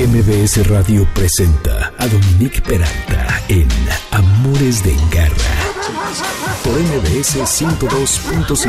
MBS Radio presenta a Dominique Peralta en Amores de Garra por MBS 102.5.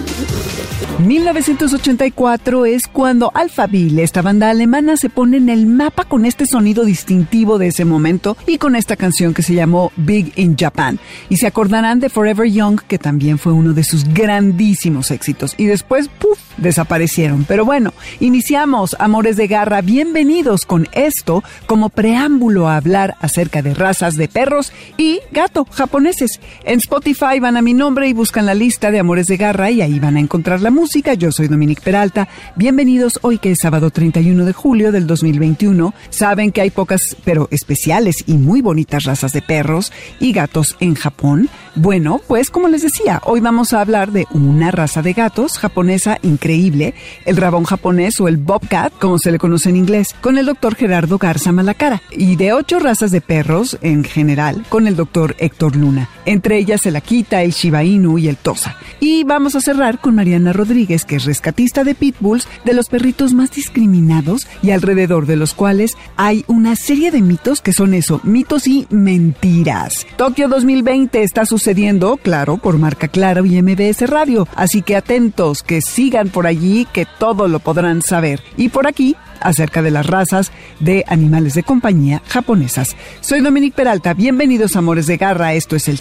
1984 es cuando Alphaville, esta banda alemana, se pone en el mapa con este sonido distintivo de ese momento y con esta canción que se llamó Big in Japan. Y se acordarán de Forever Young, que también fue uno de sus grandísimos éxitos. Y después, ¡puf!, desaparecieron. Pero bueno, iniciamos Amores de Garra. Bienvenidos con esto como preámbulo a hablar acerca de razas de perros y gato japoneses. En Spotify van a mi nombre y buscan la lista de Amores de Garra y ahí van a encontrar la música. Yo soy Dominique Peralta. Bienvenidos hoy que es sábado 31 de julio del 2021. Saben que hay pocas pero especiales y muy bonitas razas de perros y gatos en Japón. Bueno, pues como les decía, hoy vamos a hablar de una raza de gatos japonesa increíble, el rabón japonés o el bobcat, como se le conoce en inglés, con el doctor Gerardo Garza Malacara, y de 8 razas de perros en general con el doctor Héctor Luna, entre ellas el Akita, el Shiba Inu y el Tosa. Y vamos a cerrar con Mariana Rodríguez, que es rescatista de pitbulls, de los perritos más discriminados y alrededor de los cuales hay una serie de mitos que son eso, mitos y mentiras. Tokio 2020 está sucediendo, claro, por Marca Claro y MBS Radio, así que atentos, que sigan por allí, que todo lo podrán saber. Y por aquí, acerca de las razas de animales de compañía japonesas. Soy Dominique Peralta, bienvenidos a Amores de Garra, esto es el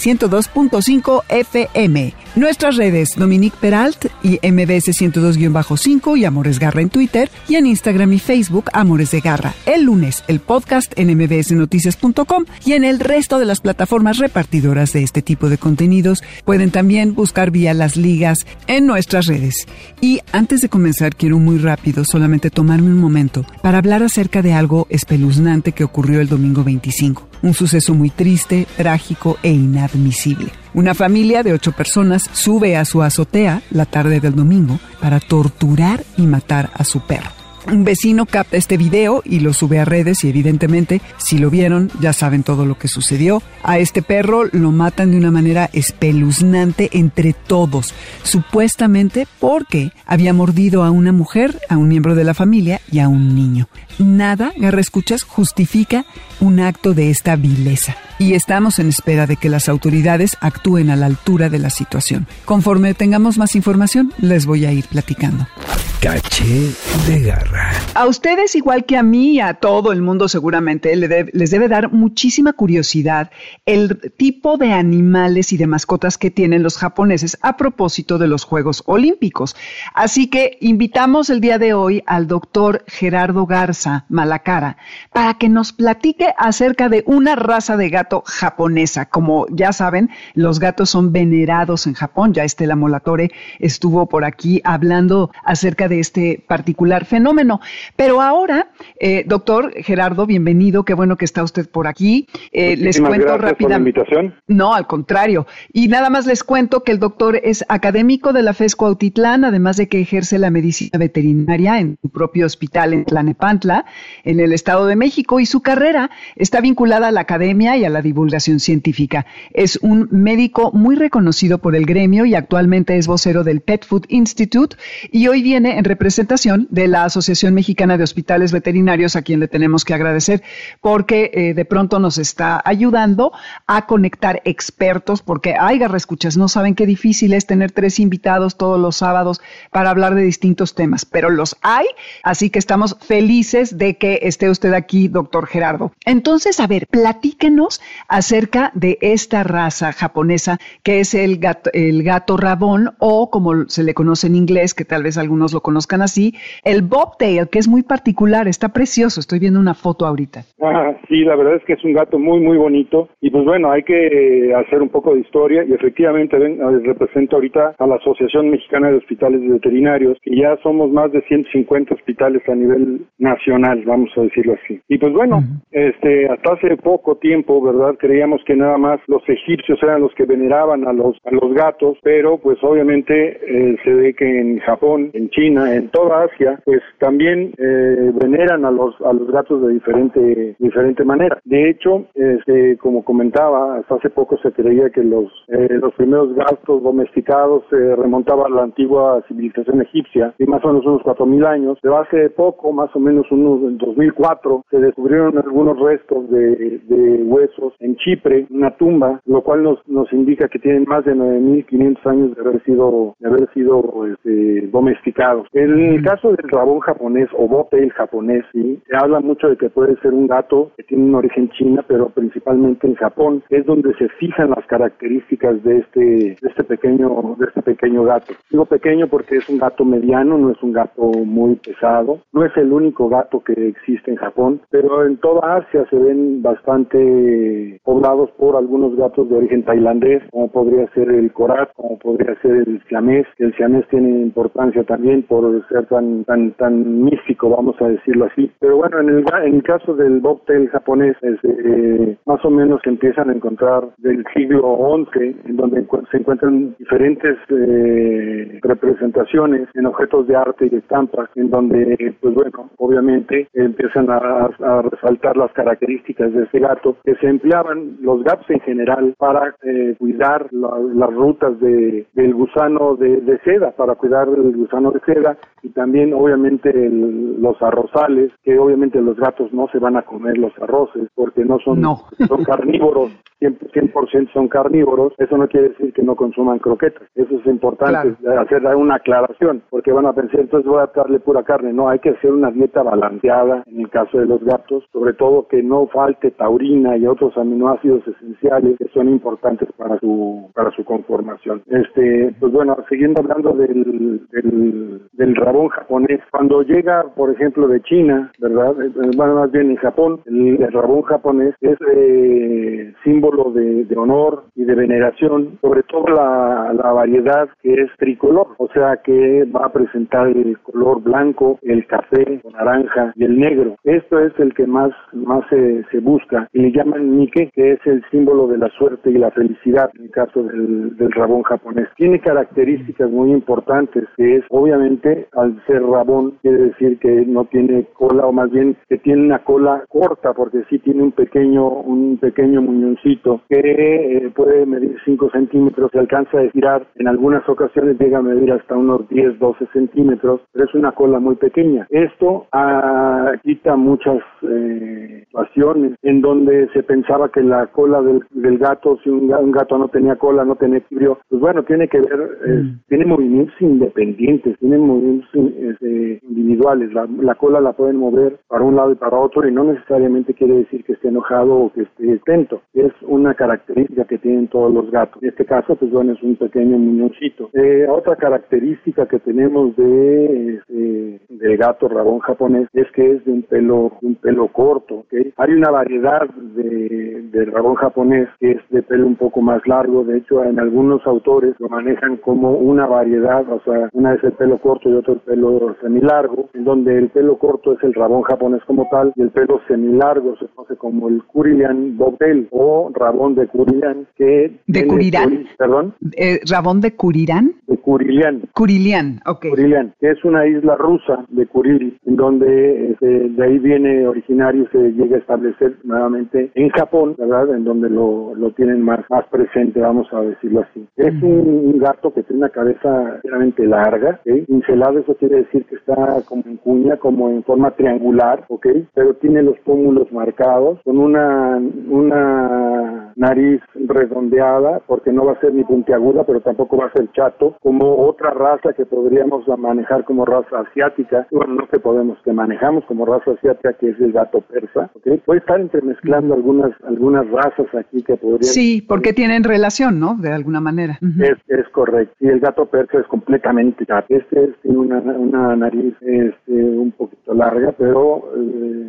102.5 FM. Nuestras redes, Dominique Peralt y MBS 102-5 y Amores Garra en Twitter y en Instagram y Facebook, Amores de Garra. El lunes, el podcast en mbsnoticias.com y en el resto de las plataformas repartidoras de este tipo de contenidos. Pueden también buscar vía las ligas en nuestras redes. Y antes de comenzar, quiero muy rápido solamente tomarme un momento para hablar acerca de algo espeluznante que ocurrió el domingo 25. Un suceso muy triste, trágico e inadmisible. Una familia de 8 personas sube a su azotea la tarde del domingo para torturar y matar a su perro. Un vecino capta este video y lo sube a redes y evidentemente, si lo vieron, ya saben todo lo que sucedió. A este perro lo matan de una manera espeluznante entre todos, supuestamente porque había mordido a una mujer, a un miembro de la familia y a un niño. Nada, Garra Escuchas, justifica un acto de esta vileza. Y estamos en espera de que las autoridades actúen a la altura de la situación. Conforme tengamos más información, les voy a ir platicando. Caché de Garra. A ustedes, igual que a mí y a todo el mundo seguramente, les debe dar muchísima curiosidad el tipo de animales y de mascotas que tienen los japoneses a propósito de los Juegos Olímpicos. Así que invitamos el día de hoy al doctor Gerardo Garza Malacara para que nos platique acerca de una raza de gato japonesa. Como ya saben, los gatos son venerados en Japón. Ya Estela Molatore estuvo por aquí hablando acerca de este particular fenómeno. Pero ahora, doctor Gerardo, bienvenido, qué bueno que está usted por aquí. Les cuento rápidamente. Por la invitación. No, al contrario. Y nada más les cuento que el doctor es académico de la FES Cuautitlán, además de que ejerce la medicina veterinaria en su propio hospital en Tlanepantla, en el Estado de México, y su carrera está vinculada a la academia y a la divulgación científica. Es un médico muy reconocido por el gremio y actualmente es vocero del Pet Food Institute y hoy viene en representación de la Asociación Mexicana de Hospitales Veterinarios, a quien le tenemos que agradecer porque de pronto nos está ayudando a conectar expertos, porque hay Garra Escuchas, no saben qué difícil es tener 3 invitados todos los sábados para hablar de distintos temas, pero los hay, así que estamos felices de que esté usted aquí, doctor Gerardo. Entonces, a ver, platíquenos acerca de esta raza japonesa que es el gato rabón, o como se le conoce en inglés, que tal vez algunos lo conozcan así, el bobtail, que es muy particular, está precioso. Estoy viendo una foto ahorita. Sí, la verdad es que es un gato muy, muy bonito. Y pues bueno, hay que hacer un poco de historia. Y efectivamente represento ahorita a la Asociación Mexicana de Hospitales Veterinarios, y ya somos más de 150 hospitales a nivel nacional, vamos a decirlo así. Y pues bueno, hasta hace poco tiempo, ¿verdad? Creíamos que nada más los egipcios eran los que veneraban a los gatos, pero pues obviamente se ve que en Japón, en China, China, en toda Asia, pues también veneran a los gatos de diferente manera. De hecho, como comentaba, hasta hace poco se creía que los primeros gatos domesticados se remontaban a la antigua civilización egipcia, y más o menos unos 4.000 años. Pero hace poco, más o menos en 2004, se descubrieron algunos restos de huesos en Chipre, una tumba, lo cual nos indica que tienen más de 9.500 años de haber sido domesticados. En el caso del rabón japonés o bobtail japonés, sí, se habla mucho de que puede ser un gato que tiene un origen china, pero principalmente en Japón es donde se fijan las características de este pequeño gato. Digo pequeño porque es un gato mediano, no es un gato muy pesado, no es el único gato que existe en Japón, pero en toda Asia se ven bastante poblados por algunos gatos de origen tailandés, como podría ser el korat, como podría ser el siamés. El siamés tiene importancia también por ser tan místico, vamos a decirlo así. Pero bueno, en el caso del bobtail japonés, más o menos se empiezan a encontrar del siglo XI, en donde se encuentran diferentes representaciones en objetos de arte y de estampas, en donde, pues bueno, obviamente empiezan a resaltar las características de este gato, que se empleaban los gatos en general para cuidar las rutas del gusano de seda, para cuidar el gusano de seda, y también obviamente los arrozales, que obviamente los gatos no se van a comer los arroces porque son carnívoros, 100% son carnívoros. Eso no quiere decir que no consuman croquetas. Eso es importante, hacer una aclaración, porque van a pensar, entonces voy a darle pura carne. No, hay que hacer una dieta balanceada en el caso de los gatos, sobre todo que no falte taurina y otros aminoácidos esenciales que son importantes para su conformación. Pues bueno, siguiendo hablando del rabón japonés, cuando llega, por ejemplo, de China, ¿verdad? Bueno, más bien en Japón, el rabón japonés es símbolo de honor y de veneración, sobre todo la variedad que es tricolor, o sea que va a presentar el color blanco, el café, el naranja y el negro. Esto es el que más se busca, y le llaman Nike, que es el símbolo de la suerte y la felicidad en el caso del rabón japonés. Tiene características muy importantes, que es, obviamente, al ser rabón, quiere decir que no tiene cola, o más bien que tiene una cola corta, porque sí tiene un pequeño muñoncito que puede medir 5 centímetros, se alcanza a estirar, en algunas ocasiones llega a medir hasta unos 10-12 centímetros, pero es una cola muy pequeña. Esto quita muchas situaciones en donde se pensaba que la cola del gato, si un gato no tenía cola, no tenía equilibrio, pues bueno, tiene que ver, tiene movimientos independientes, tiene movimientos individuales. La cola la pueden mover para un lado y para otro, y no necesariamente quiere decir que esté enojado o que esté atento. Es una característica que tienen todos los gatos. En este caso, pues bueno, es un pequeño muñoncito. Otra característica que tenemos del gato rabón japonés es que es de un pelo corto, ¿okay? Hay una variedad de rabón japonés que es de pelo un poco más largo. De hecho, en algunos autores lo manejan como una variedad, o sea, una es el pelo corto y otro el pelo semilargo, en donde el pelo corto es el rabón japonés como tal, y el pelo semilargo se conoce como el Kurilan bobtail o rabón de Kurilan, que ¿de Kurilán? ¿Perdón? ¿Rabón de Kurilán? De Kurilián. Kurilián, ok. Kurilián, que es una isla rusa de Kuril, en donde de ahí viene originario, se llega a establecer nuevamente en Japón, ¿verdad? En donde lo tienen más presente, vamos a decirlo así. Es un gato que tiene una cabeza realmente larga, ¿okay? Cincelado, eso quiere decir que está como en cuña, como en forma triangular, ¿ok? Pero tiene los pómulos marcados, con una nariz redondeada, porque no va a ser ni puntiaguda, pero tampoco va a ser chato, como otra raza que podríamos manejar como raza asiática, bueno, no que manejamos como raza asiática, que es el gato persa, ¿ok? Puede estar entremezclando algunas razas aquí que podrían... Sí, porque tienen relación, ¿no? De alguna manera. Es correcto. Y el gato persa es completamente gato. Tiene una nariz un poquito larga, pero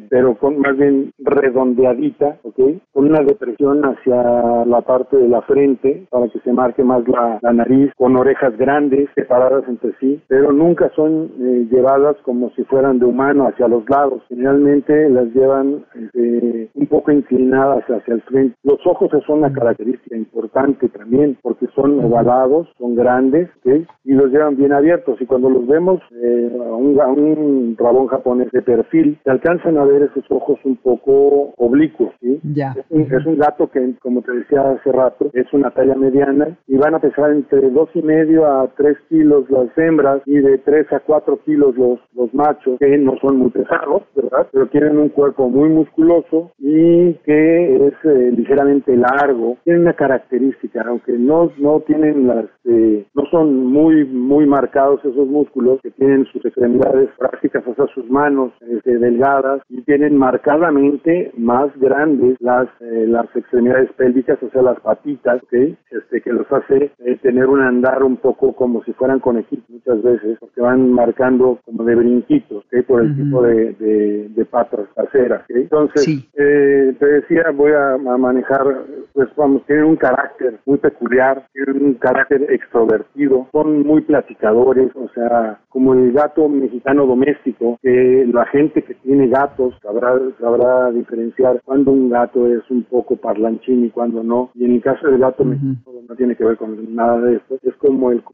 pero con más bien redondeadita, ¿ok? Con una depresión hacia la parte de la frente para que se marque más la nariz, con orejas grandes separadas entre sí, pero nunca son llevadas como si fueran de humano hacia los lados. Generalmente las llevan un poco inclinadas hacia el frente. Los ojos son una característica importante también porque son ovalados, son grandes, ¿okay? Y los llevan bien abiertos, y cuando los vemos a un rabón japonés de perfil, se alcanzan a ver esos ojos un poco oblicuos, ¿sí? Ya. Es un gato que, como te decía hace rato, es una talla mediana y van a pesar entre 2.5 a 3 kilos las hembras y de 3 a 4 kilos los machos, que no son muy pesados, ¿verdad? Pero tienen un cuerpo muy musculoso y que es ligeramente largo. Tienen una característica, aunque no tienen no son muy marcados esos músculos, que tienen sus extremidades prácticas hasta sus manos delgadas, y tienen marcadamente más grandes las extremidades pélvicas, o sea, las patitas, ¿okay? Que los hace tener un andar un poco como si fueran conejitos muchas veces, porque van marcando como de brinquitos, ¿okay? Por el tipo de patas traseras, ¿okay? Entonces, sí. Te decía, voy a manejar, pues vamos, tienen un carácter muy peculiar, tienen un carácter extrovertido, son muy platicadores, o sea, como el gato mexicano doméstico, que la gente que tiene gatos sabrá diferenciar cuando un gato es un poco parlanchín y cuando no. Y en el caso del gato mexicano no tiene que ver con nada de esto. Es como el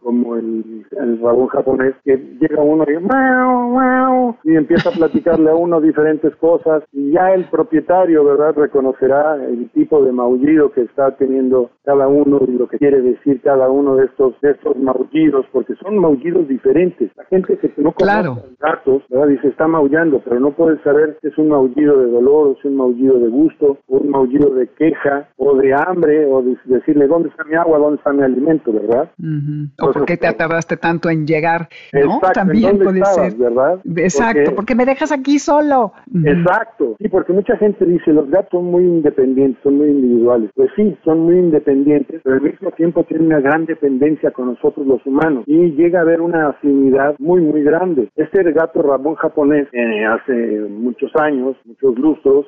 rabón japonés, que llega uno y ¡miau, miau! Y empieza a platicarle a uno diferentes cosas, y ya el propietario, ¿verdad?, reconocerá el tipo de maullido que está teniendo cada uno y lo que quiere decir cada uno de estos maullidos, porque son maullidos diferentes. La gente que no conoce a los gatos, ¿verdad?, dice está maullando, pero no puede saber si es un maullido de dolor, o si es un maullido de gusto, o un maullido de queja, o de hambre, o de decirle ¿dónde está mi agua, dónde está mi alimento, verdad? O ¿por qué te tardaste tanto en llegar? ¿No? Exacto, También puede ser, ¿verdad? Exacto, porque me dejas aquí solo. Exacto, sí, porque mucha gente dice los gatos son muy independientes, son muy individuales. Pues sí, son muy independientes, pero al mismo tiempo tienen una gran dependencia con nosotros los humanos, y llega a haber una afinidad muy grande. Este gato rabón japonés, hace muchos años, muchos lustros,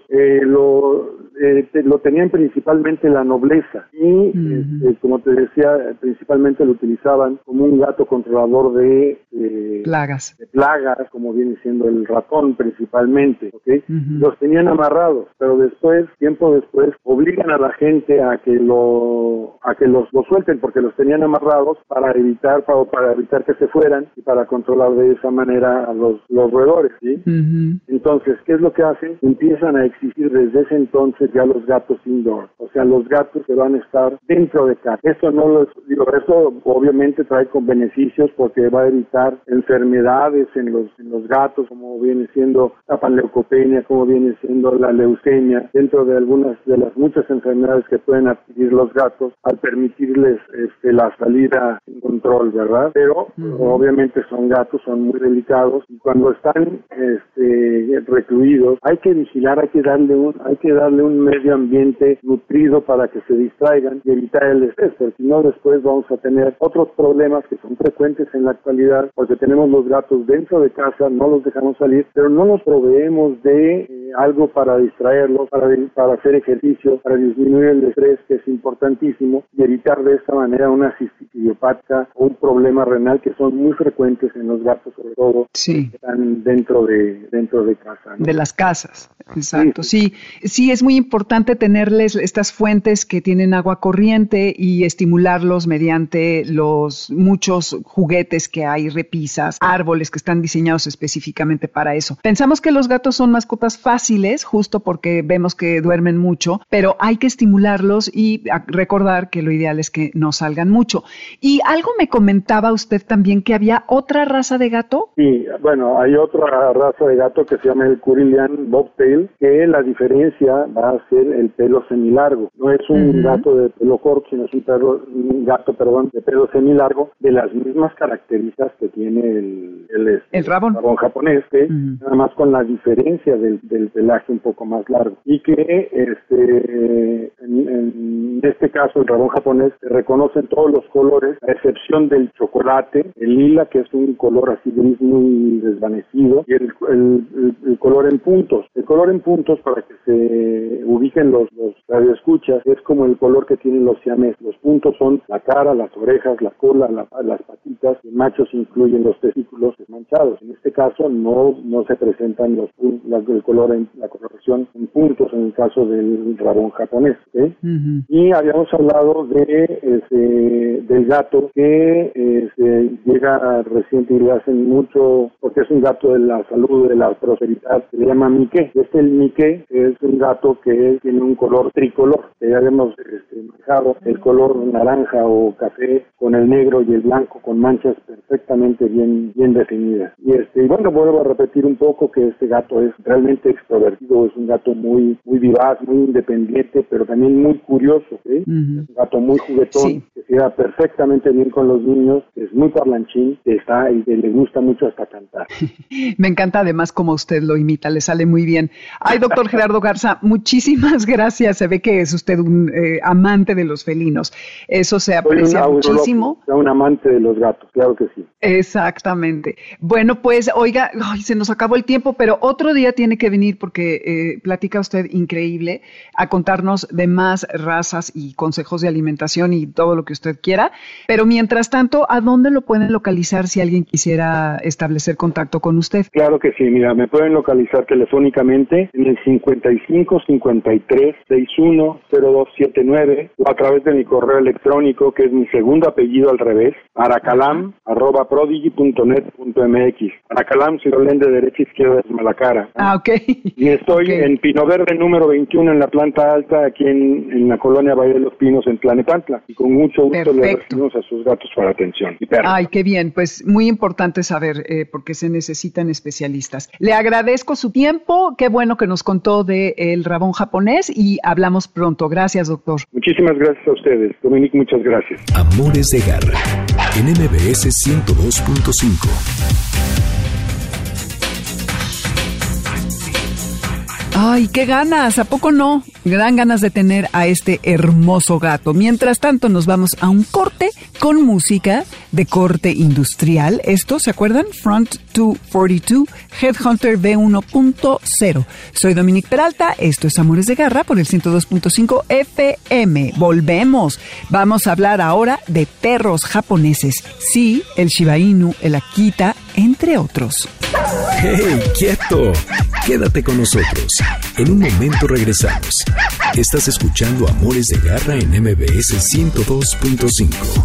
lo tenían principalmente la nobleza, y como te decía, principalmente lo utilizaban como un gato controlador de plagas, como viene siendo el ratón principalmente, ¿okay? Los tenían amarrados, pero tiempo después, obligan a la gente a que los suelten, porque los tenían amarrados para evitar que se fueran y para controlar de esa manera a los roedores, ¿sí? Entonces, ¿qué es lo que hacen? Empiezan a existir desde ese entonces ya los gatos indoor, o sea, los gatos que van a estar dentro de casa. Esto obviamente trae con beneficios, porque va a evitar enfermedades en los gatos, como viene siendo la panleucopenia, como viene siendo la leucemia, dentro de algunas de las muchas enfermedades que pueden adquirir los gatos al permitirles la salida en control, ¿verdad? Pero obviamente son gatos, son muy delicados, y cuando están recluidos hay que vigilar, hay que darle un medio ambiente nutrido para que se distraigan y evitar el estrés, porque si no después vamos a tener otros problemas que son frecuentes en la actualidad, porque tenemos los gatos dentro de casa, no los dejamos salir, pero no nos proveemos de algo para distraerlos, para hacer ejercicio, para disminuir el estrés, que es importantísimo, y evitar de esta manera una cistitis idiopática o un problema renal, que son muy frecuentes en los gatos, sobre todo que están dentro de casa, ¿no? De las casas, exacto. Sí, es muy importante tenerles estas fuentes que tienen agua corriente y estimularlos mediante los muchos juguetes que hay, repisas, árboles que están diseñados específicamente para eso. Pensamos que los gatos son mascotas fáciles, justo porque vemos que duermen mucho, pero hay que estimularlos y recordar que lo ideal es que no salgan mucho. Y algo me comentaba usted también, que había otra raza de gato. Sí, bueno, hay otra raza de gato que se llama el Kurilian Bobtail, que la diferencia va a ser el pelo semilargo. No es un gato de pelo corto, sino es un gato de pelo semilargo, de las mismas características que tiene el rabón japonés, que nada más con la diferencia del pelaje un poco más largo. Y que en este caso el rabón japonés se reconocen todos los colores, a excepción del chocolate, el lila, que es un color así gris muy desvanecido, y el color en puntos. El color en puntos, para que se ubiquen los radioescuchas, es como el color que tienen los siameses. Los puntos son la cara, las orejas, la cola, las patitas. En machos incluyen los testículos manchados. En este caso no se presentan el color la coloración en puntos en el caso del rabón japonés. ¿Okay? Uh-huh. Y habíamos hablado del gato que llega reciente y le hacen mucho, porque es un gato de la salud, de la prosperidad, se le llama Miqué. El Miqué es un gato que tiene un color tricolor, que ya hemos manejado, el color naranja o café con el negro y el blanco con manchas perfectamente bien definidas. Y bueno, vuelvo a repetir un poco que este gato es realmente extrovertido, es un gato muy vivaz, muy independiente, pero también muy curioso, ¿sí? Uh-huh. Es un gato muy juguetón, sí, que se lleva perfectamente bien con los niños, es muy parlanchín, y que le gusta mucho hasta cantar. Me encanta además como usted lo imita, le sale muy bien. Ay, doctor Gerardo Garza, muchísimas gracias. Se ve que es usted un amante de los felinos. Eso se aprecia muchísimo. Un amante de los gatos, claro que sí. Exactamente. Bueno, pues, oiga, se nos acabó el tiempo, pero otro día tiene que venir porque platica usted increíble a contarnos de más razas y consejos de alimentación y todo lo que usted quiera. Pero mientras tanto, ¿a dónde lo pueden localizar si alguien quisiera establecer contacto con usted? Claro que sí, mira, me pueden localizar telefónicamente en el 55 53 61 0279 o a través de mi correo electrónico, que es mi segundo apellido al revés, aracalam@prodigy.net.mx. Aracalam, si lo leen de derecha a izquierda, es Malacara. Ok. Y estoy en Pino Verde número 21 en la planta alta, aquí en la colonia Valle de los Pinos, en Tlanepantla. Y con mucho gusto le recibimos a sus gatos para atención y perros. Ay, qué bien, pues muy importante saber porque se necesitan especialistas. Le agradezco su tiempo, qué bueno que nos contó del rabón japonés y hablamos pronto. Gracias, doctor. Muchísimas gracias a ustedes. Dominique, muchas gracias. Amores de Garra, en MBS 102.5. Ay, qué ganas, ¿a poco no? Me dan ganas de tener a este hermoso gato. Mientras tanto, nos vamos a un corte con música de corte industrial. Esto, ¿se acuerdan? Front 242, Headhunter V1.0. Soy Dominique Peralta, esto es Amores de Garra por el 102.5 FM. Volvemos. Vamos a hablar ahora de perros japoneses. Sí, el Shiba Inu, el Akita, entre otros. ¡Hey, quieto! Quédate con nosotros. En un momento regresamos. Estás escuchando Amores de Garra en MBS 102.5.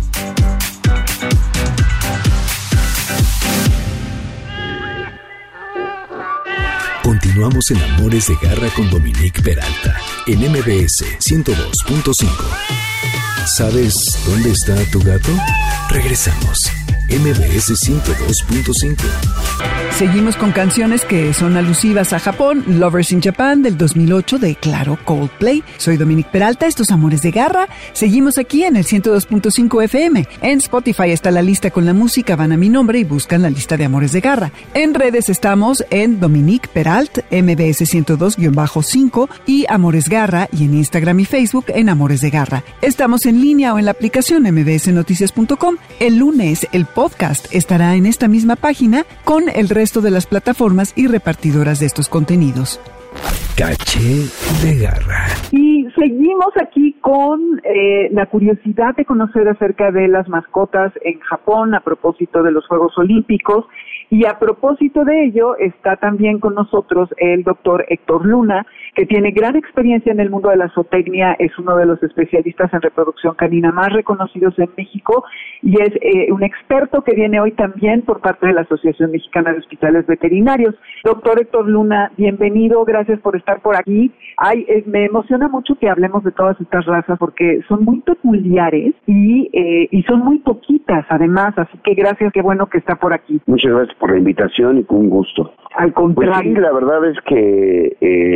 Continuamos en Amores de Garra con Dominique Peralta en MBS 102.5. ¿Sabes dónde está tu gato? Regresamos. MBS 102.5. Seguimos con canciones que son alusivas a Japón. Lovers in Japan del 2008 de, claro, Coldplay. Soy Dominique Peralta, estos Amores de Garra. Seguimos aquí en el 102.5 FM. En Spotify está la lista con la música. Van a mi nombre y buscan la lista de Amores de Garra. En redes estamos en Dominique Peralt, MBS 102-5 y Amores Garra, y en Instagram y Facebook en Amores de Garra. Estamos en línea o en la aplicación mbsnoticias.com. El lunes el podcast estará en esta misma página con el resto de las plataformas y repartidoras de estos contenidos. Caché de Garra. Y seguimos aquí con la curiosidad de conocer acerca de las mascotas en Japón a propósito de los Juegos Olímpicos. Y a propósito de ello, está también con nosotros el doctor Héctor Luna, que tiene gran experiencia en el mundo de la zootecnia, es uno de los especialistas en reproducción canina más reconocidos en México y es un experto que viene hoy también por parte de la Asociación Mexicana de Hospitales Veterinarios. Doctor Héctor Luna, bienvenido, gracias por estar por aquí. Me emociona mucho que hablemos de todas estas razas porque son muy peculiares y son muy poquitas además, así que gracias, qué bueno que está por aquí. Muchas gracias por la invitación y con gusto. Al contrario. Pues sí, la verdad es que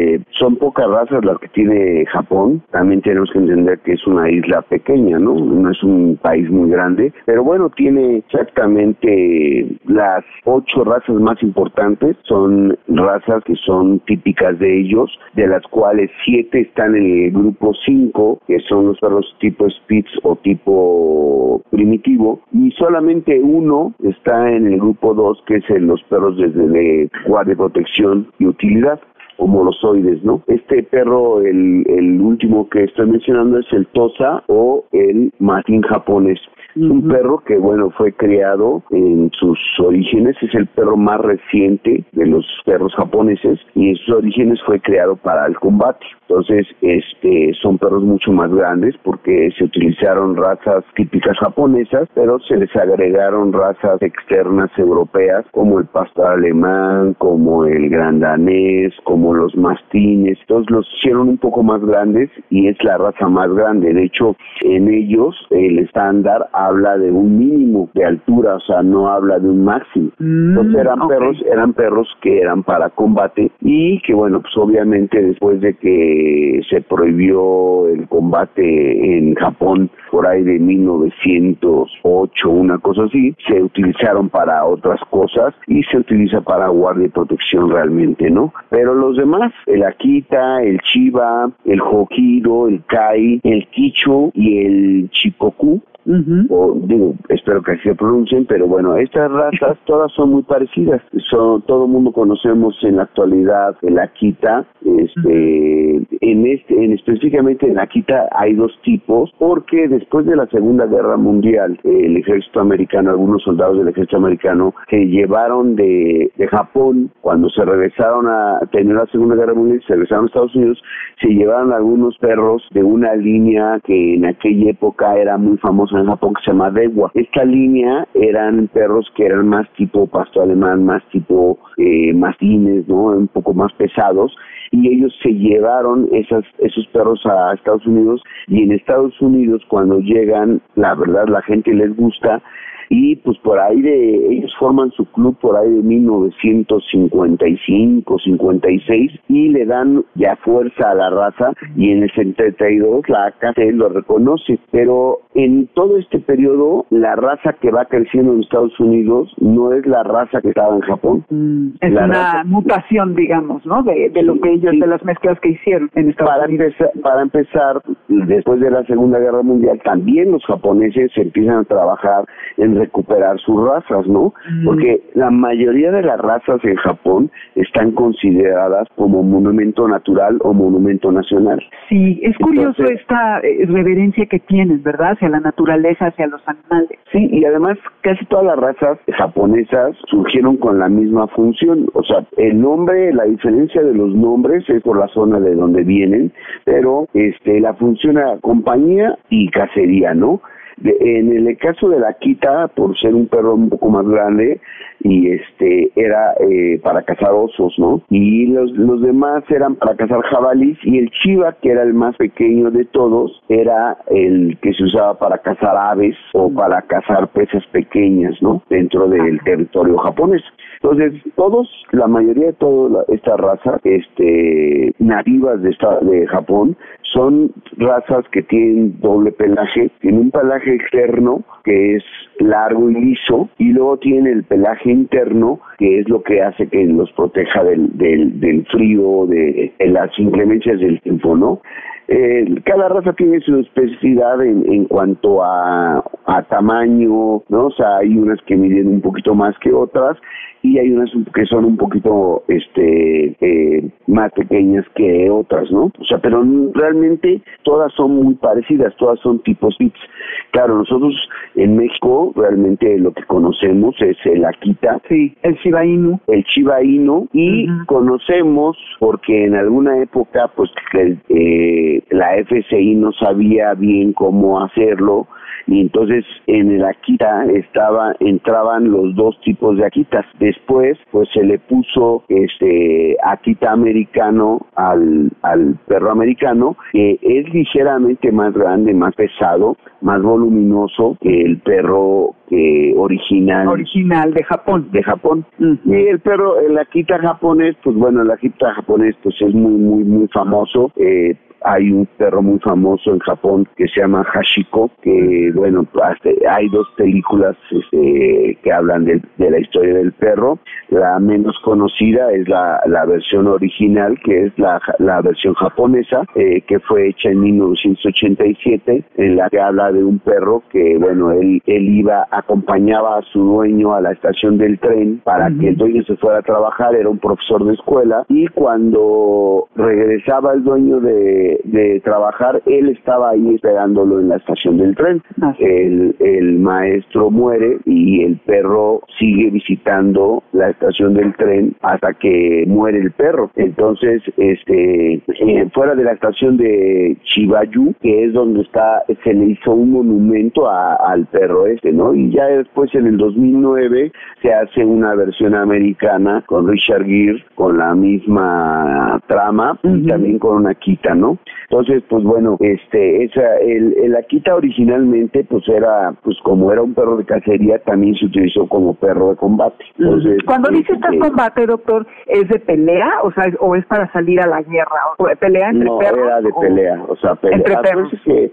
son pocas razas las que tiene Japón. También tenemos que entender que es una isla pequeña, ¿no? No es un país muy grande, pero bueno, tiene exactamente las 8 razas más importantes. Son razas que son típicas de ellos, de las cuales 7 están en el grupo 5, que son los perros tipo Spitz o tipo primitivo, y solamente uno está en el grupo 2, que es los perros de guardia, protección y utilidad, o molosoides, ¿no? Este perro, el último que estoy mencionando, es el Tosa o el mastín japonés. Un perro que, bueno, fue criado en sus orígenes, es el perro más reciente de los perros japoneses, y en sus orígenes fue creado para el combate. Entonces, son perros mucho más grandes porque se utilizaron razas típicas japonesas, pero se les agregaron razas externas europeas, como el pastor alemán, como el gran danés, como los mastines. Entonces los hicieron un poco más grandes y es la raza más grande. De hecho, en ellos el estándar habla de un mínimo de altura, o sea, no habla de un máximo. Entonces eran perros que eran para combate, y que, bueno, pues obviamente después de que se prohibió el combate en Japón por ahí de 1908, una cosa así, se utilizaron para otras cosas y se utiliza para guardia y protección realmente, ¿no? Pero los demás, el Akita, el Chiba, el Hokiro, el Kai, el Kichu y el Shikoku, espero que así se pronuncien, pero bueno, estas razas todas son muy parecidas. Todo el mundo conocemos en la actualidad el Akita. Específicamente en Akita hay 2 tipos, porque después de la Segunda Guerra Mundial, el ejército americano, algunos soldados del ejército americano se llevaron de Japón, cuando se regresaron a tener la Segunda Guerra Mundial, se regresaron a Estados Unidos, se llevaron algunos perros de una línea que en aquella época era muy famosa en Japón, que se llama Dewa. Esta línea eran perros que eran más tipo pastor alemán, más tipo mastines, ¿no? Un poco más pesados, y ellos se llevaron esos perros a Estados Unidos, y en Estados Unidos, cuando llegan, la verdad, la gente les gusta, y pues por ahí ellos forman su club por ahí de 1955, 56, y le dan ya fuerza a la raza, y en el 72 la AKC lo reconoce. Pero en todo este periodo, la raza que va creciendo en Estados Unidos no es la raza que estaba en Japón. Es una mutación, digamos, ¿no? De lo que ellos, de las mezclas que hicieron en Estados Unidos. Para empezar, después de la Segunda Guerra Mundial, también los japoneses empiezan a trabajar en recuperar sus razas, ¿no? Porque la mayoría de las razas en Japón están consideradas como monumento natural o monumento nacional. Sí, es curioso esta reverencia que tienen, ¿verdad? Hacia la naturaleza, hacia los animales. Sí, y además casi todas las razas japonesas surgieron con la misma función. O sea, el nombre, la diferencia de los nombres es por la zona de donde vienen, pero la función era compañía y cacería, ¿no? En el caso de la Akita, por ser un perro un poco más grande, y era para cazar osos, ¿no? Y los demás eran para cazar jabalís, y el Chiba, que era el más pequeño de todos, era el que se usaba para cazar aves o para cazar presas pequeñas, ¿no? Dentro del territorio japonés. Entonces, la mayoría de todas estas razas nativas de Japón son razas que tienen doble pelaje. Tienen un pelaje externo que es largo y liso, y luego tienen el pelaje interno, que es lo que hace que los proteja del frío, de las inclemencias del tiempo, ¿no? Cada raza tiene su especificidad en cuanto a tamaño, ¿no? O sea, hay unas que miden un poquito más que otras, y hay unas que son un poquito más pequeñas que otras, ¿no? O sea, pero realmente todas son muy parecidas, todas son tipos Spitz. Claro, nosotros en México realmente lo que conocemos es el Akita, sí, el Shiba Inu, y conocemos porque en alguna época pues la FCI no sabía bien cómo hacerlo, y entonces en el Akita entraban los dos tipos de Akitas. Después pues se le puso Akita americano al perro americano, que es ligeramente más grande, más pesado, más voluminoso que el perro original de Japón. Uh-huh. Y el Akita japonés, pues bueno, el Akita japonés pues es muy muy muy famoso. Hay un perro muy famoso en Japón que se llama Hashiko, que bueno, hay dos películas que hablan de la historia del perro. La menos conocida es la versión original, que es la versión japonesa, que fue hecha en 1987, en la que habla de un perro que, bueno, él acompañaba a su dueño a la estación del tren para que el dueño se fuera a trabajar. Era un profesor de escuela, y cuando regresaba el dueño de trabajar, él estaba ahí esperándolo en la estación del tren. El maestro muere y el perro sigue visitando la estación del tren hasta que muere el perro. Entonces, fuera de la estación de Chibayu, que es donde se le hizo un monumento al perro ¿no? Y ya después, en el 2009, se hace una versión americana con Richard Gere, con la misma trama, y también con una Akita, ¿no? Entonces, pues bueno, el Akita originalmente, pues era, pues como era un perro de cacería, también se utilizó como perro de combate. Entonces, cuando dice combate, doctor, ¿es de pelea? O sea, ¿o es para salir a la guerra? ¿O pelea entre perros? No, era de pelea, o sea, pelea. Entre perros. Que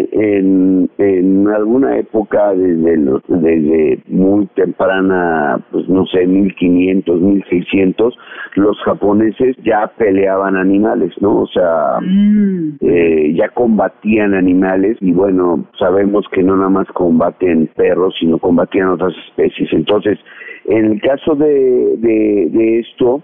en alguna época, desde muy temprana, pues no sé, 1500, 1600, los japoneses ya peleaban animales, ¿no? O sea, ya combatían animales, y bueno, sabemos que no nada más combaten perros, sino combatían otras especies. Entonces, en el caso de esto,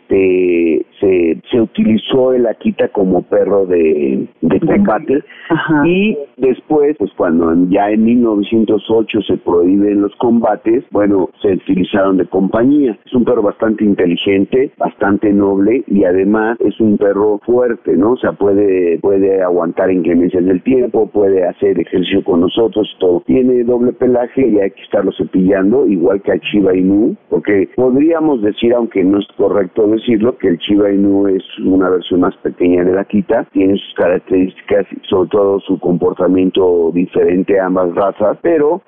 se utilizó el Akita como perro de combate. Ajá. Y después, pues cuando ya en 1908 se prohíben los combates, bueno, se utilizaron de compañía. Es un perro bastante inteligente, bastante noble, y además es un perro fuerte, ¿no? O sea, puede aguantar inclemencias del tiempo, puede hacer ejercicio con nosotros, todo. Tiene doble pelaje y hay que estarlo cepillando, igual que al Shiba Inu, porque podríamos decir, aunque no es correcto decirlo, que el Shiba Inu es una versión más pequeña de la Akita, tiene sus características, sobre todo su comportamiento diferente a ambas razas, pero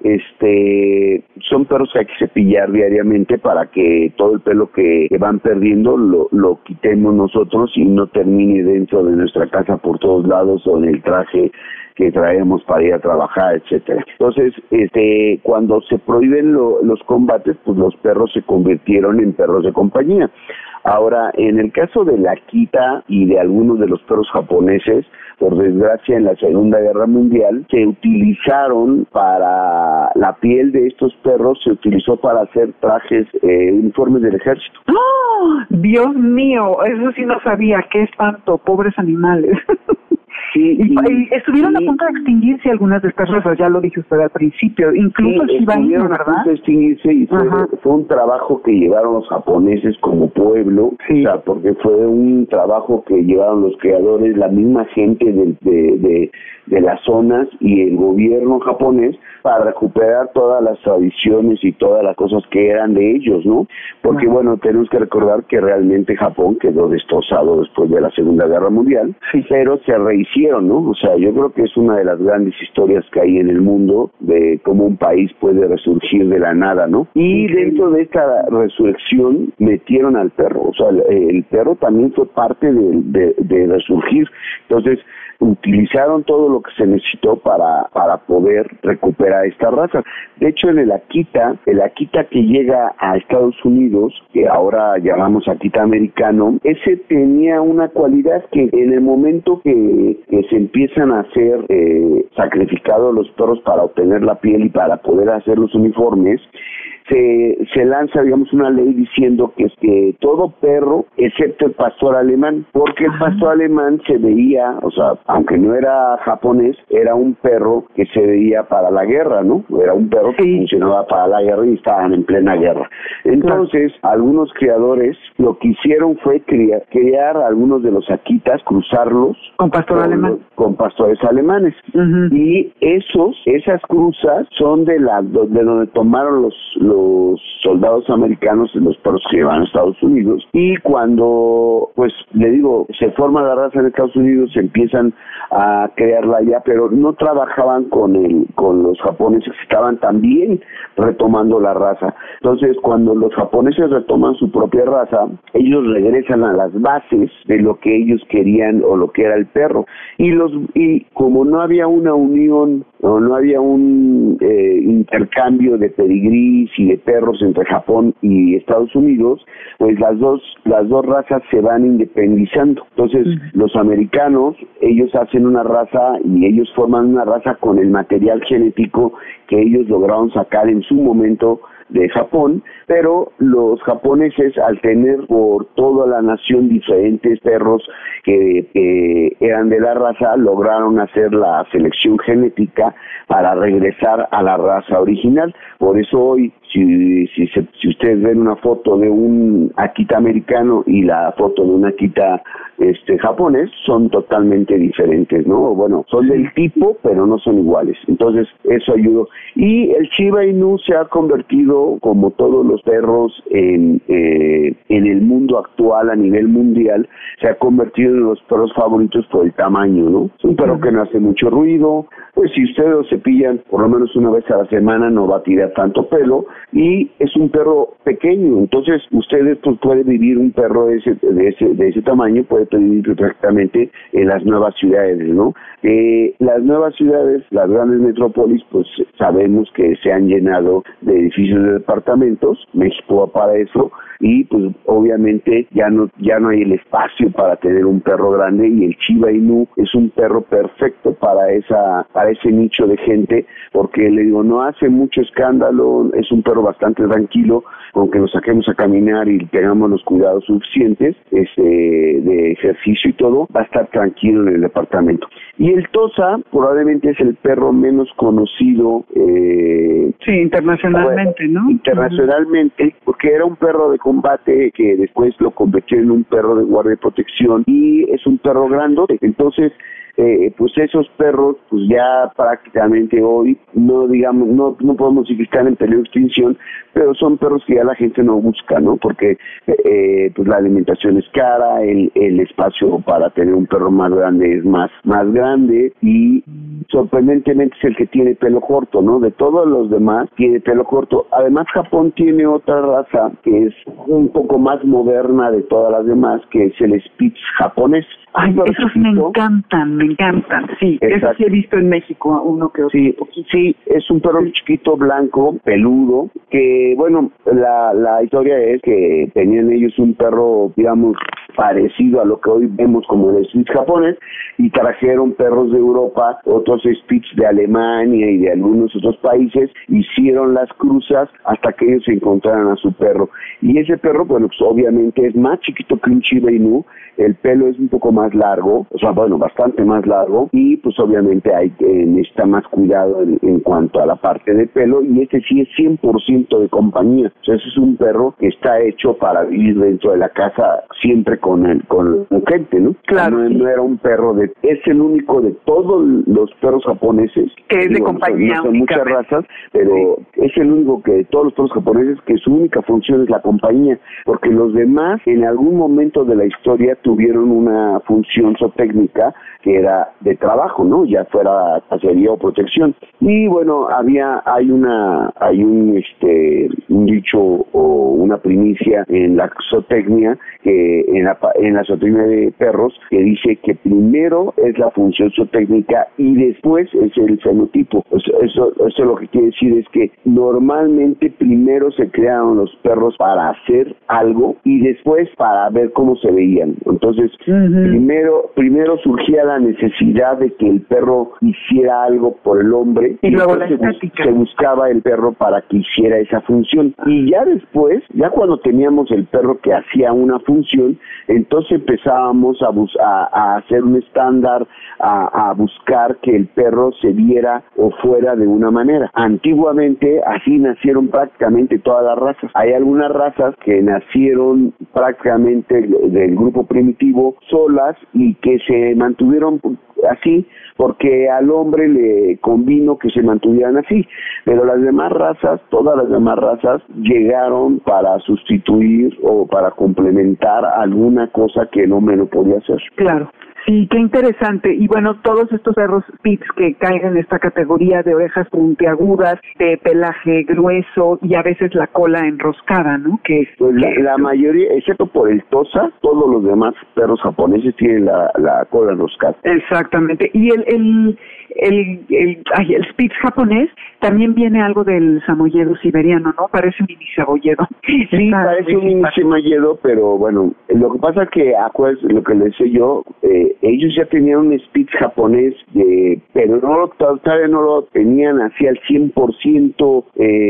son perros que hay que cepillar diariamente para que todo el pelo que van perdiendo lo quitemos nosotros y no termine dentro de nuestra casa por todos lados, o en el traje que traemos para ir a trabajar, etcétera. Entonces, cuando se prohíben los combates, pues los perros se convirtieron en perros de compañía. Ahora, en el caso de la Akita y de algunos de los perros japoneses, por desgracia, en la Segunda Guerra Mundial, se utilizaron para la piel de estos perros, se utilizó para hacer trajes, uniformes del ejército. ¡Oh! Dios mío, eso sí no sabía. ¡Qué espanto! Pobres animales. Sí, y estuvieron a punto de extinguirse algunas de estas razas, ya lo dije usted al principio, incluso el Shiba Inu, ¿verdad? A punto de extinguirse, y fue un trabajo que llevaron los japoneses como pueblo, sí. O sea, porque fue un trabajo que llevaron los creadores, la misma gente de las zonas y el gobierno japonés, para recuperar todas las tradiciones y todas las cosas que eran de ellos, ¿no? Porque, bueno, tenemos que recordar que realmente Japón quedó destrozado después de la Segunda Guerra Mundial, sí. Pero se rehicieron, ¿no? O sea, yo creo que es una de las grandes historias que hay en el mundo de cómo un país puede resurgir de la nada, ¿no? Y dentro de esta resurrección metieron al perro, o sea, el perro también fue parte de resurgir. Entonces, utilizaron todo lo que se necesitó para poder recuperar esta raza. De hecho, en el Akita que llega a Estados Unidos, que ahora llamamos Akita americano, ese tenía una cualidad que en el momento que se empiezan a hacer sacrificados los perros para obtener la piel y para poder hacer los uniformes, se lanza, digamos, una ley diciendo que todo perro, excepto el pastor alemán, porque el pastor alemán se veía, o sea, aunque no era japonés, era un perro que se veía para la guerra, ¿no? Era un perro que funcionaba para la guerra y estaban en plena guerra. Entonces, algunos criadores lo que hicieron fue criar algunos de los akitas, cruzarlos con pastor alemán, con pastores alemanes. Y esas cruzas son de donde tomaron los soldados americanos, los perros que llevan a Estados Unidos, y cuando, pues, le digo, se forma la raza en Estados Unidos, se empiezan a crearla allá, pero no trabajaban con los japoneses, estaban también retomando la raza. Entonces, cuando los japoneses retoman su propia raza, ellos regresan a las bases de lo que ellos querían o lo que era el perro. Y como no había una unión o no había un intercambio de pedigrís y de perros entre Japón y Estados Unidos, pues las dos razas se van independizando. Entonces, los americanos, ellos hacen una raza y ellos forman una raza con el material genético que ellos lograron sacar en su momento de Japón, pero los japoneses, al tener por toda la nación diferentes perros que eran de la raza, lograron hacer la selección genética para regresar a la raza original. Por eso hoy, si ustedes ven una foto de un akita americano y la foto de un akita japonés, son totalmente diferentes, ¿no? Bueno, son del tipo, pero no son iguales. Entonces, eso ayudó. Y el Shiba Inu se ha convertido, como todos los perros en el mundo actual, a nivel mundial, se ha convertido en los perros favoritos por el tamaño, ¿no? Es un perro que no hace mucho ruido, pues si ustedes lo cepillan por lo menos una vez a la semana, no va a tirar tanto pelo, y es un perro pequeño. Entonces, ustedes pues pueden vivir un perro de ese tamaño, puede vivir perfectamente en las nuevas ciudades, ¿no? Las nuevas ciudades, las grandes metrópolis, pues sabemos que se han llenado de edificios de departamentos. México va para eso, y pues obviamente ya no hay el espacio para tener un perro grande, y el Shiba Inu es un perro perfecto para ese nicho de gente, porque le digo, no hace mucho escándalo, es un perro bastante tranquilo, aunque lo saquemos a caminar y tengamos los cuidados suficientes de ejercicio y todo, va a estar tranquilo en el departamento. Y el Tosa probablemente es el perro menos conocido internacionalmente, ¿no? Internacionalmente, porque era un perro de combate que después lo convirtió en un perro de guardia y protección, y es un perro grandote. Entonces, pues esos perros, pues ya prácticamente hoy no podemos decir que están en peligro de extinción, pero son perros que ya la gente no busca, ¿no? Porque pues la alimentación es cara, el espacio para tener un perro más grande es más grande, y sorprendentemente es el que tiene pelo corto, ¿no? De todos los demás tiene pelo corto. Además, Japón tiene otra raza que es un poco más moderna de todas las demás, que es el Spitz japonés. Ay, esos me encantan. Sí, eso sí he visto en México, uno que otro. Sí, es un perro chiquito, blanco, peludo, que, bueno, la historia es que tenían ellos un perro, digamos, parecido a lo que hoy vemos como el Spitz japonés, y trajeron perros de Europa, otros Spitz de Alemania y de algunos otros países, hicieron las cruzas hasta que ellos encontraran a su perro. Y ese perro, bueno, pues obviamente es más chiquito que un Shiba Inu, el pelo es un poco más largo, o sea, bueno, bastante más largo, y pues obviamente necesita más cuidado en cuanto a la parte de pelo, y este sí es 100% de compañía. O sea, ese es un perro que está hecho para vivir dentro de la casa siempre con gente, ¿no? Claro. No era un perro es el único de todos los perros japoneses que es de compañía. No son muchas razas, pero es el único que de todos los perros japoneses que su única función es la compañía, porque los demás en algún momento de la historia tuvieron una función zootécnica que era de trabajo, ¿no? Ya fuera cacería o protección. Y bueno, hay un dicho o una primicia en la zootecnia, que en la zootecnia de perros, que dice que primero es la función zootécnica y después es el fenotipo. Eso lo que quiere decir es que normalmente primero se crearon los perros para hacer algo y después para ver cómo se veían. Entonces, primero primero surgía la necesidad de que el perro hiciera algo por el hombre y luego la estética. Se buscaba el perro para que hiciera esa función, y ya después, ya cuando teníamos el perro que hacía una función, entonces empezábamos a hacer un estándar, a buscar que el perro se viera o fuera de una manera. Antiguamente así nacieron prácticamente todas las razas. Hay algunas razas que nacieron prácticamente del grupo primitivo solas y que se mantuvieron así porque al hombre le convino que se mantuvieran así, pero las demás razas, todas las demás razas llegaron para sustituir o para complementar alguna cosa que el hombre no podía hacer. Claro. Sí, qué interesante. Y bueno, todos estos perros Spitz que caen en esta categoría de orejas puntiagudas, de pelaje grueso y a veces la cola enroscada, ¿no? Pues la mayoría, excepto por el Tosa, todos los demás perros japoneses tienen la cola enroscada. Exactamente. Y el Spitz japonés también viene algo del samoyedo siberiano, ¿no? Parece un mini samoyedo. Sí, parece un mini samoyedo, pero bueno, lo que pasa es que, acuérdense lo que les decía yo, ellos ya tenían un Spitz japonés, pero todavía no lo tenían así al 100%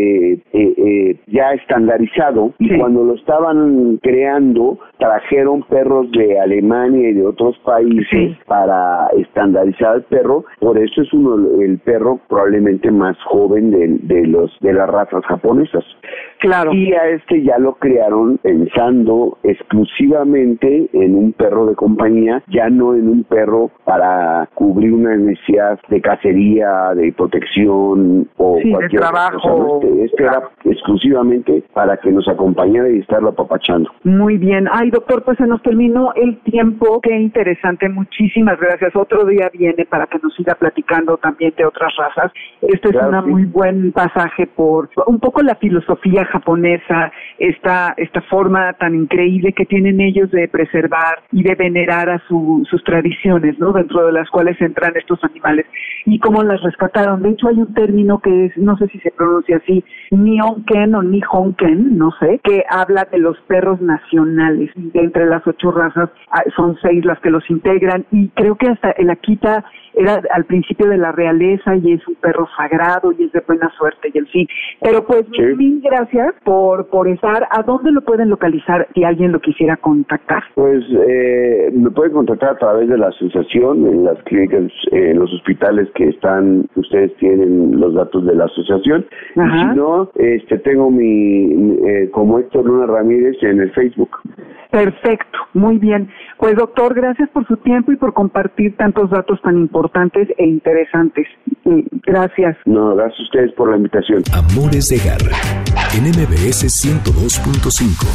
ya estandarizado, y cuando lo estaban creando, trajeron perros de Alemania y de otros países para estandarizar el perro. Por eso es el perro probablemente más joven de las razas japonesas. Claro. Y a ya lo crearon pensando exclusivamente en un perro de compañía, ya no en un perro para cubrir una necesidad de cacería, de protección o cualquier trabajo. Cosa. Este era exclusivamente para que nos acompañara y estarlo apapachando. Muy bien. Ay, doctor, pues se nos terminó el tiempo. Qué interesante. Muchísimas gracias. Otro día viene para que nos siga platicando también de otras razas. Este es muy buen pasaje por un poco la filosofía japonesa, esta forma tan increíble que tienen ellos de preservar y de venerar a sus tradiciones, ¿no? Dentro de las cuales entran estos animales y cómo las rescataron. De hecho, hay un término que es, no sé si se pronuncia así, Nihonken o Nihonken, no sé, que habla de los perros nacionales. De entre las 8 razas son 6 las que los integran, y creo que hasta el Akita era al principio de la realeza y es un perro sagrado y es de buena suerte y el fin. Pero pues mil gracias por estar. ¿A dónde lo pueden localizar si alguien lo quisiera contactar? Pues me pueden contactar a través de la asociación, en las clínicas, en los hospitales que están, ustedes tienen los datos de la asociación. Ajá. Y si no, tengo como Héctor Luna Ramírez en el Facebook. Perfecto, muy bien. Pues doctor, gracias por su tiempo y por compartir tantos datos tan importantes e interesantes. Gracias. No, gracias a ustedes por la invitación. Amores de Garra, en MBS 102.5.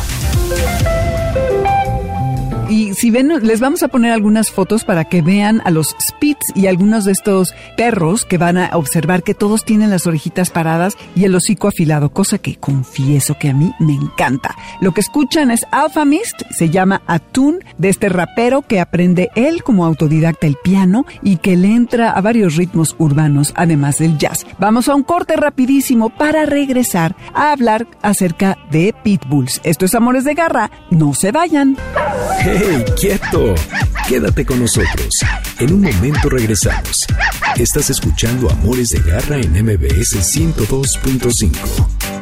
Y si ven, les vamos a poner algunas fotos para que vean a los Spitz y algunos de estos perros que van a observar que todos tienen las orejitas paradas y el hocico afilado, cosa que confieso que a mí me encanta. Lo que escuchan es Alpha Mist, se llama Attune, de este rapero que aprende él como autodidacta el piano y que le entra a varios ritmos urbanos, además del jazz. Vamos a un corte rapidísimo para regresar a hablar acerca de pitbulls. Esto es Amores de Garra, no se vayan. ¡Hey, quieto! Quédate con nosotros. En un momento regresamos. Estás escuchando Amores de Garra en MBS 102.5.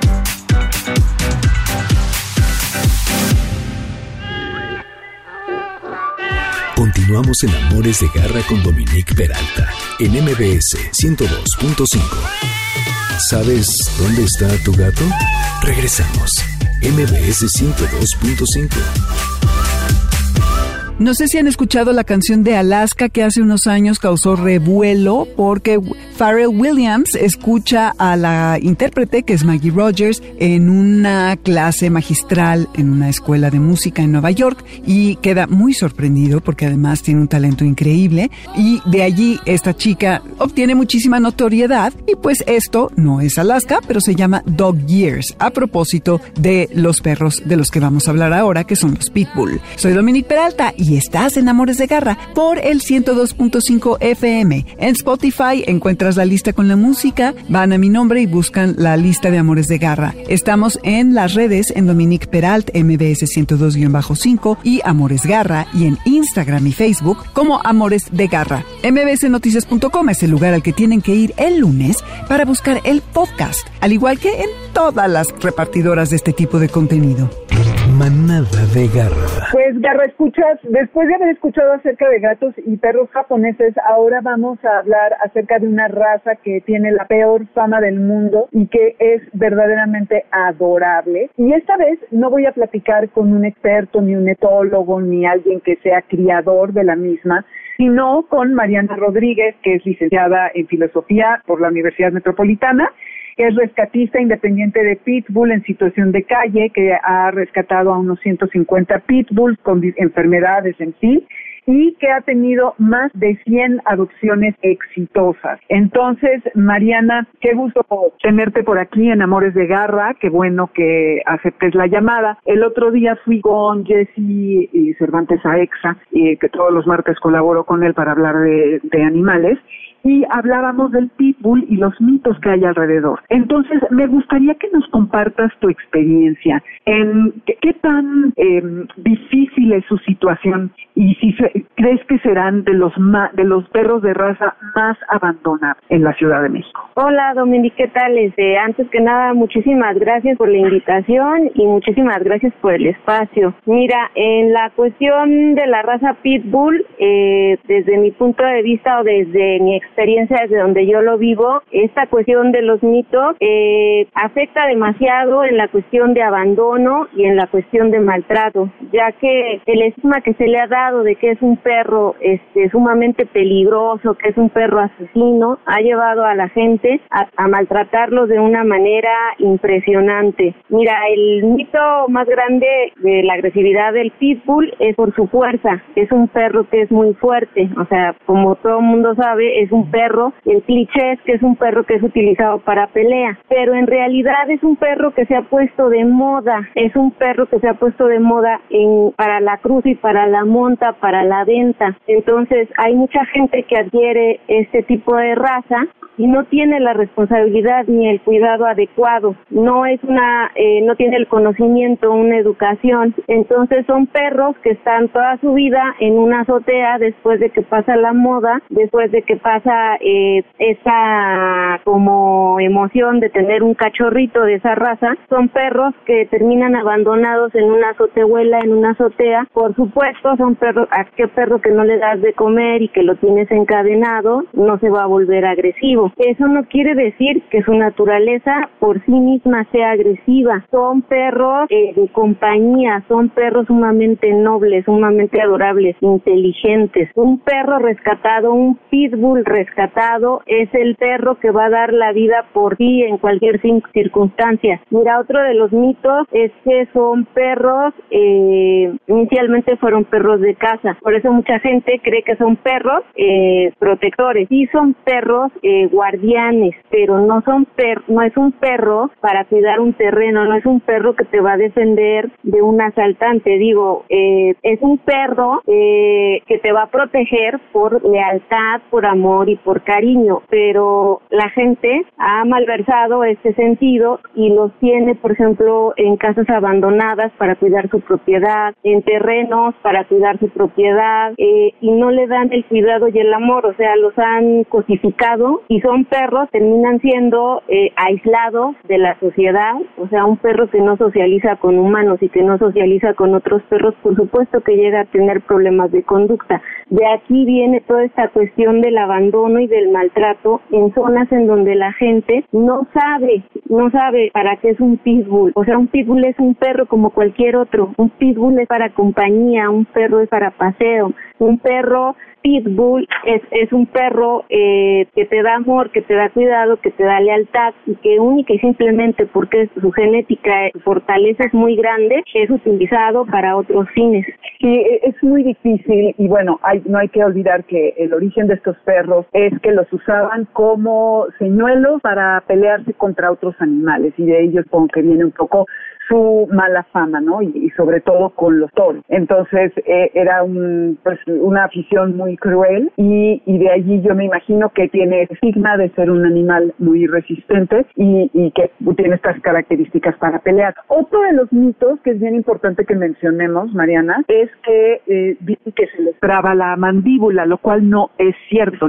Continuamos en Amores de Garra con Dominique Peralta en MBS 102.5. ¿Sabes dónde está tu gato? Regresamos. MBS 102.5. No sé si han escuchado la canción de Alaska que hace unos años causó revuelo porque Pharrell Williams escucha a la intérprete, que es Maggie Rogers, en una clase magistral en una escuela de música en Nueva York y queda muy sorprendido porque además tiene un talento increíble y de allí esta chica obtiene muchísima notoriedad y pues esto no es Alaska, pero se llama Dog Years, a propósito de los perros de los que vamos a hablar ahora, que son los Pitbull. Soy Dominique Peralta y y estás en Amores de Garra por el 102.5 FM. En Spotify encuentras la lista con la música, van a mi nombre y buscan la lista de Amores de Garra. Estamos en las redes en Dominique Peralt, MBS 102-5 y Amores Garra, y en Instagram y Facebook como Amores de Garra. mbsnoticias.com es el lugar al que tienen que ir el lunes para buscar el podcast, al igual que en todas las repartidoras de este tipo de contenido. Manada de Garra. Pues Garra Escuchas, después de haber escuchado acerca de gatos y perros japoneses, ahora vamos a hablar acerca de una raza que tiene la peor fama del mundo y que es verdaderamente adorable. Y esta vez no voy a platicar con un experto, ni un etólogo, ni alguien que sea criador de la misma, sino con Mariana Rodríguez, que es licenciada en Filosofía por la Universidad Metropolitana. Es rescatista independiente de pitbull en situación de calle, que ha rescatado a unos 150 pitbulls con enfermedades en sí, y que ha tenido más de 100 adopciones exitosas. Entonces, Mariana, qué gusto tenerte por aquí en Amores de Garra, qué bueno que aceptes la llamada. El otro día fui con Jesse Cervantes Aexa, que todos los martes colaboro con él para hablar de animales, y hablábamos del pitbull y los mitos que hay alrededor. Entonces, me gustaría que nos compartas tu experiencia en qué tan difícil es su situación y si crees que serán de los perros de raza más abandonados en la Ciudad de México. Hola, Dominique, ¿qué tal? Antes que nada, muchísimas gracias por la invitación y muchísimas gracias por el espacio. Mira, en la cuestión de la raza pitbull, desde mi punto de vista o desde mi experiencia, desde donde yo lo vivo, esta cuestión de los mitos afecta demasiado en la cuestión de abandono y en la cuestión de maltrato, ya que el estigma que se le ha dado de que es un perro sumamente peligroso, que es un perro asesino, ha llevado a la gente a maltratarlos de una manera impresionante. Mira, el mito más grande de la agresividad del pitbull es por su fuerza. Es un perro que es muy fuerte, o sea, como todo el mundo sabe, es un perro, el cliché es que es un perro que es utilizado para pelea, pero en realidad es un perro que se ha puesto de moda, para la cruz y para la monta, para la venta. Entonces hay mucha gente que adquiere este tipo de raza y no tiene la responsabilidad ni el cuidado adecuado, no tiene el conocimiento, una educación. Entonces son perros que están toda su vida en una azotea después de que pasa la moda, después de que pasa esa como emoción de tener un cachorrito de esa raza. Son perros que terminan abandonados en una azotehuela, en una azotea. Por supuesto, son perros, aquel perro que no le das de comer y que lo tienes encadenado no se va a volver agresivo. Eso no quiere decir que su naturaleza por sí misma sea agresiva. Son perros de compañía, son perros sumamente nobles, sumamente adorables, inteligentes. Un perro rescatado, un pitbull rescatado, es el perro que va a dar la vida por ti en cualquier circunstancia. Mira, otro de los mitos es que son perros, inicialmente fueron perros de casa, por eso mucha gente cree que son perros protectores. Sí, son perros guardianes, pero no es un perro para cuidar un terreno, no es un perro que te va a defender de un asaltante. Es un perro que te va a proteger por lealtad, por amor y por cariño, pero la gente ha malversado este sentido y los tiene, por ejemplo, en casas abandonadas para cuidar su propiedad, en terrenos para cuidar su propiedad, y no le dan el cuidado y el amor, o sea, los han cosificado y son perros, terminan siendo aislados de la sociedad. O sea, un perro que no socializa con humanos y que no socializa con otros perros, por supuesto que llega a tener problemas de conducta. De aquí viene toda esta cuestión del abandono y del maltrato en zonas en donde la gente no sabe para qué es un pitbull. O sea, un pitbull es un perro como cualquier otro. Un pitbull es para compañía, un perro es para paseo, un perro pitbull es un perro que te da amor, que te da cuidado, que te da lealtad y que única y simplemente porque su genética, su fortaleza es muy grande, es utilizado para otros fines. Sí, es muy difícil y bueno, no hay que olvidar que el origen de estos perros es que los usaban como señuelos para pelearse contra otros animales y de ellos como que viene un poco su mala fama, ¿no? Y sobre todo con los toros. Entonces era una afición muy cruel y de allí yo me imagino que tiene el estigma de ser un animal muy resistente y que tiene estas características para pelear. Otro de los mitos que es bien importante que mencionemos, Mariana, es que dicen que se les traba la mandíbula, lo cual no es cierto,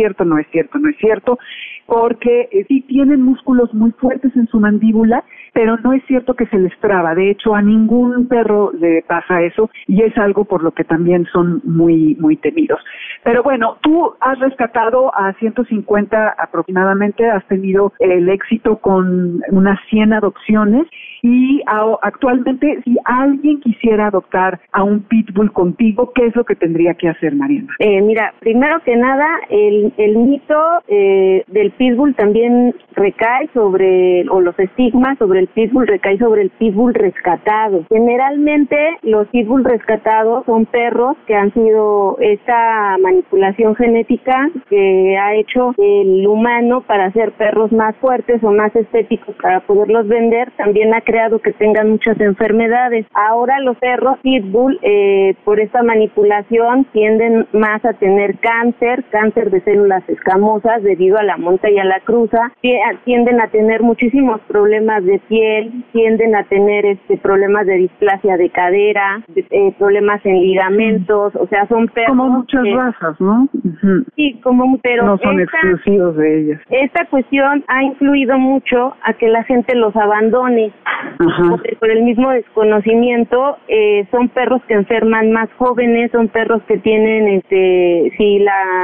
porque sí tienen músculos muy fuertes en su mandíbula, pero no es cierto que se les traba. De hecho, a ningún perro le pasa eso y es algo por lo que también son muy, muy temidos. Pero bueno, tú has rescatado a 150 aproximadamente, has tenido el éxito con unas 100 adopciones y actualmente si alguien quisiera adoptar a un pitbull contigo, ¿qué es lo que tendría que hacer, Mariana? Mira, primero que nada, el mito del pitbull también recae los estigmas sobre el pitbull recae sobre el pitbull rescatado. Generalmente los pitbull rescatados son perros que han sido esta manipulación genética que ha hecho el humano para hacer perros más fuertes o más estéticos para poderlos vender, también ha creado que tengan muchas enfermedades. Ahora los perros pitbull por esta manipulación tienden más a tener cáncer de células escamosas debido a la monta y a la cruza, tienden a tener muchísimos problemas de piel, tienden a tener problemas de displasia de cadera, problemas en ligamentos, o sea, son perros como muchas razas, ¿no? Uh-huh. Sí, pero no son exclusivos de ellas. Esta cuestión ha influido mucho a que la gente los abandone. Por el mismo desconocimiento, son perros que enferman más jóvenes, son perros que tienen, si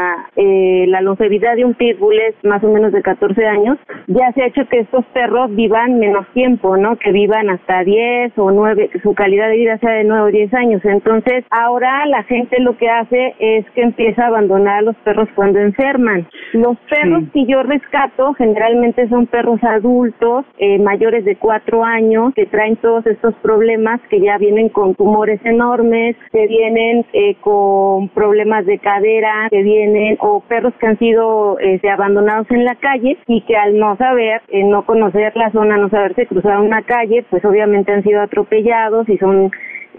la longevidad de un pitbull es más o menos de 14 años, ya se ha hecho que estos perros vivan menos tiempo, ¿no? Que vivan hasta 10 o 9, que su calidad de vida sea de 9 o 10 años. Entonces, ahora la gente lo que hace es que empieza a abandonar a los perros cuando enferman. Los perros que yo rescato generalmente son perros adultos, mayores de 4 años, que traen todos estos problemas, que ya vienen con tumores enormes, que vienen con problemas de cadera, que vienen, o perros que han sido abandonados en la calle y que al no saber, no conocer la zona, no saberse cruzar una calle, pues obviamente han sido atropellados y son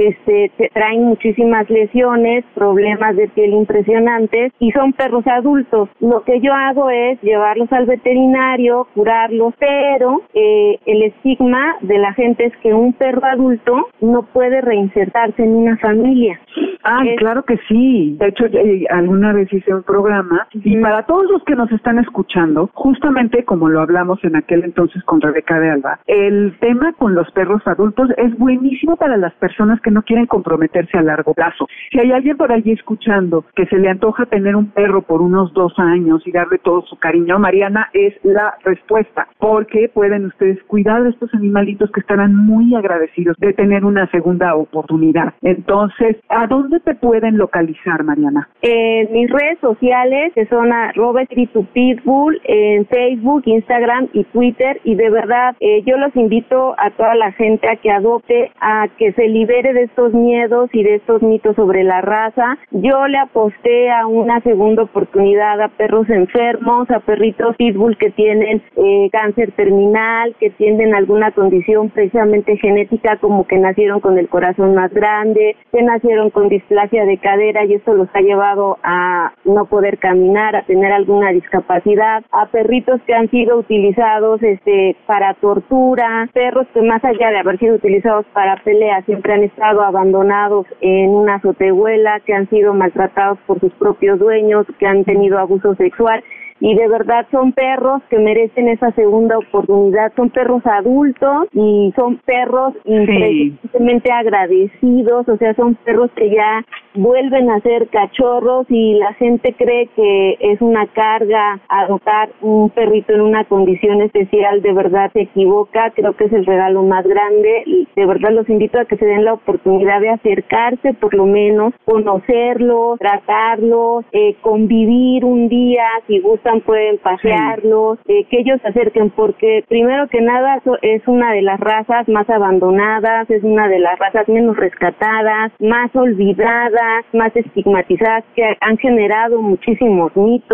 traen muchísimas lesiones, problemas de piel impresionantes y son perros adultos. Lo que yo hago es llevarlos al veterinario, curarlos, pero el estigma de la gente es que un perro adulto no puede reinsertarse en una familia. Claro que sí. De hecho, alguna vez hice un programa y para todos los que nos están escuchando, justamente como lo hablamos en aquel entonces con Rebeca de Alba, el tema con los perros adultos es buenísimo para las personas que no quieren comprometerse a largo plazo. Si hay alguien por allí escuchando que se le antoja tener un perro por unos 2 años y darle todo su cariño, Mariana es la respuesta, porque pueden ustedes cuidar de estos animalitos que estarán muy agradecidos de tener una segunda oportunidad. Entonces, ¿a dónde te pueden localizar, Mariana? Mis redes sociales, que son @espritupitbull en Facebook, Instagram y Twitter, y de verdad yo los invito a toda la gente a que adopte, a que se libere de estos miedos y de estos mitos sobre la raza. Yo le aposté a una segunda oportunidad a perros enfermos, a perritos pitbull que tienen cáncer terminal, que tienen alguna condición precisamente genética, como que nacieron con el corazón más grande, que nacieron con displasia de cadera y esto los ha llevado a no poder caminar, a tener alguna discapacidad, a perritos que han sido utilizados para tortura, perros que más allá de haber sido utilizados para peleas siempre han estado abandonados en una azotehuela, que han sido maltratados por sus propios dueños, que han tenido abuso sexual. Y de verdad son perros que merecen esa segunda oportunidad, son perros adultos y son perros impresionantemente agradecidos, o sea, son perros que ya vuelven a ser cachorros y la gente cree que es una carga adoptar un perrito en una condición especial, de verdad se equivoca, creo que es el regalo más grande y de verdad los invito a que se den la oportunidad de acercarse, por lo menos conocerlos, tratarlos, convivir un día, si gustan pueden pasearlos, que ellos se acerquen, porque primero que nada es una de las razas más abandonadas, es una de las razas menos rescatadas, más olvidadas, más estigmatizadas, que han generado muchísimos mitos.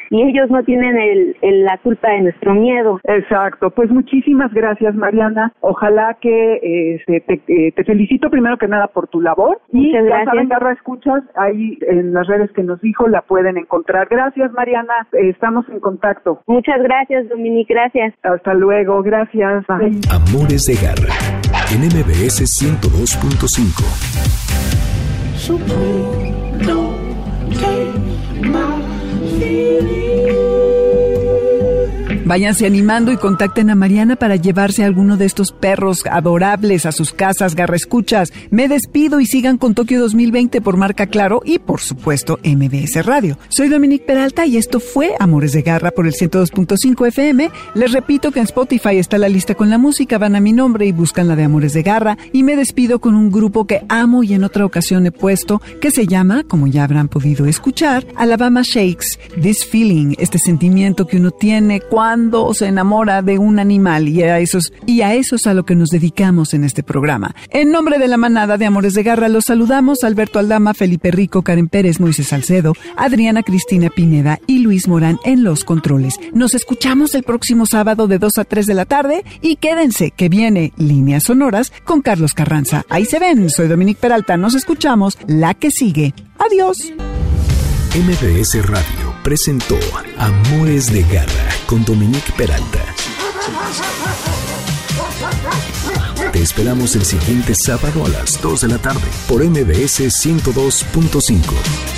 y ellos no tienen la culpa de nuestro miedo. Exacto, pues muchísimas gracias, Mariana. Ojalá que te felicito primero que nada por tu labor. Muchas gracias. Ya saben, Garra Escuchas, ahí en las redes que nos dijo la pueden encontrar. Gracias, Mariana, estamos en contacto. Muchas gracias, Dominique, gracias. Hasta luego, gracias. Bye. Amores de Garra en MBS 102.5. So please don't take my feelings. Váyanse animando y contacten a Mariana para llevarse a alguno de estos perros adorables a sus casas. Garra Escuchas, me despido y sigan con Tokio 2020 por Marca Claro y, por supuesto, MBS Radio. Soy Dominique Peralta y esto fue Amores de Garra por el 102.5 FM. Les repito que en Spotify está la lista con la música. Van a mi nombre y buscan la de Amores de Garra. Y me despido con un grupo que amo y en otra ocasión he puesto, que se llama, como ya habrán podido escuchar, Alabama Shakes, This Feeling, este sentimiento que uno tiene cuando se enamora de un animal, y a eso es a lo que nos dedicamos en este programa. En nombre de la manada de Amores de Garra los saludamos Alberto Aldama, Felipe Rico, Karen Pérez, Moisés Salcedo, Adriana Cristina Pineda y Luis Morán en los controles. Nos escuchamos el próximo sábado de 2 a 3 de la tarde y quédense que viene Líneas Sonoras con Carlos Carranza. Ahí se ven, soy Dominique Peralta, nos escuchamos la que sigue. Adiós. MBS Radio presentó Amores de Garra con Dominique Peralta. Te esperamos el siguiente sábado a las 2 de la tarde por MBS 102.5.